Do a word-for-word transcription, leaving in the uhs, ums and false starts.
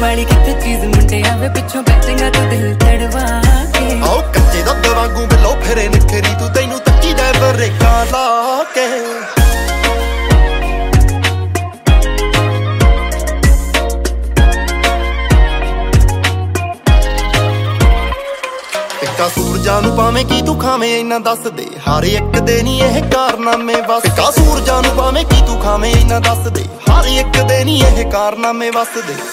वाली किथे चीज मुंडिया वे पिछों बैठेगा तो दिल तड़वा के आओ कच्चे दुध वांगू बिलो फिरे निखरी तू तैनू तक्की दे बरेका ला के का सूरजां नू भावें की तू खावें इन्ना दस दे हर एक दे नी एह कारनामे वस का सूरजां नू भावें की तू खावें इन्ना दस दे हर एक दे नी एह कारनामे वस दे